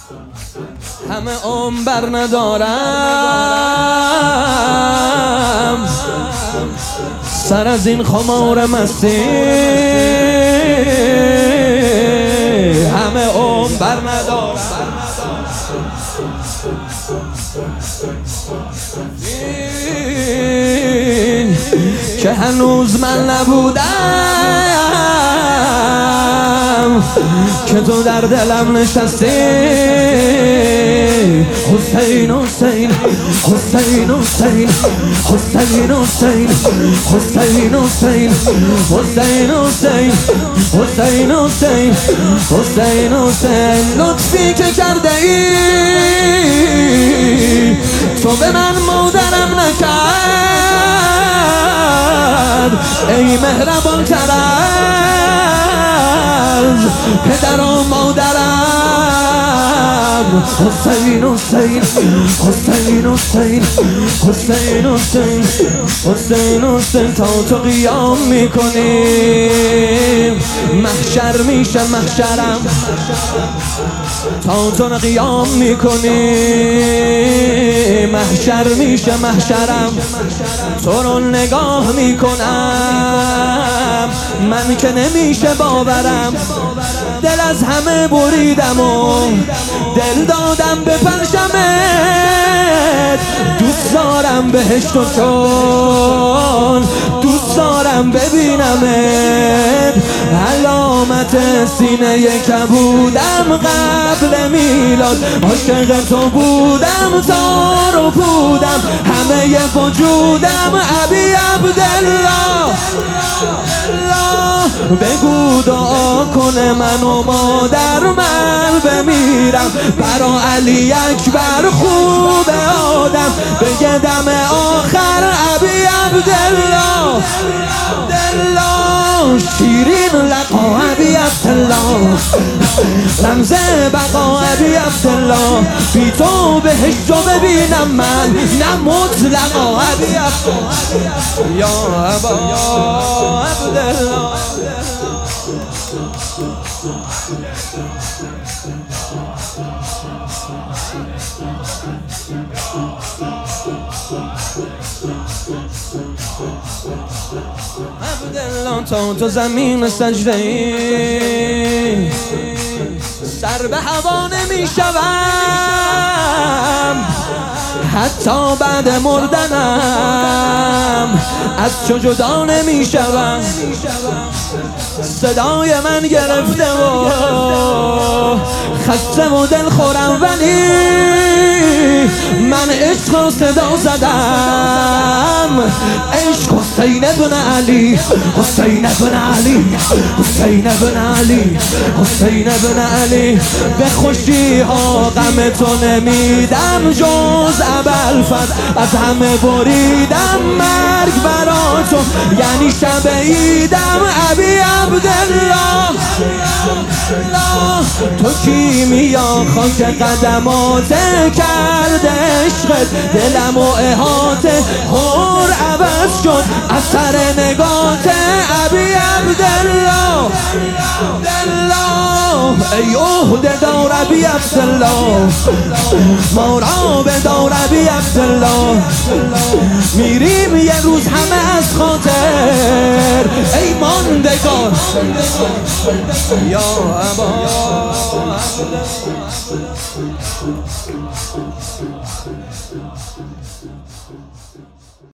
همه عمر بر ندارم سر از این خمار مستی، همه عمر بر ندارم که هنوز من نبودم که تو در دلم نشستی. حسین حسین حسین حسین حسین حسین حسین حسین حسین حسین حسین حسین حسین حسین لطفی که کرده ای تو به من مادرم نکرد، ای مهربان تر از پدر و مادرم. حسین حسین حسین حسین حسین حسین حسین حسین تا تو قیام میکنیم محشر میشه محشرم، تا تو قیام میکنیم محشر میشه محشرم. تو رو نگاه میکنم من که نمیشه باورم، دل از همه بریدم و دل دادم به پرچمت. دوست دارم بهشت و چون دوست دارم ببینمت، علامت سینه کبودم قبل میلاد، عاشق تو بودم تا رو بودم همه وجودم. ابی عبدالله بگو دعا کنه من و مادر من بمیرم، برا علی اکبر خوب آدم بگه دم آخر. ابی عبدالله شیرین لقا ابی عبدالله، رمز بقا ابی عبدالله، بی تو بهشت رو ببینم من نه مطلقا. ابی عبدالله یا ابا عبدالله عبدالله تا تو زمین سجده ای سر به هوا نمی شوم، حتی بعد مردنم از تو جدا نمی شوم. صدای من گرفته و خسته و دل خورم ولی من عشق و صدا زدم. عشق حسین ابن علی حسین ابن علی حسین ابن علی حسین ابن علی، به خوشی ها غم تو نمیدم جز ابوالفضل، از همه بریدم مرگ برا تو یعنی شب عیدم. ابی عبدالله تو کیمیا خاک قدمات کرده عشقت، دلم و احاطه هر عوض شد اثر نگات. ابی عبدالله ای عهده دار ابی عبدالله، ما را بدار ابی عبدالله، میریم یه روز همه از خاطر ای ماندگار یا ابا.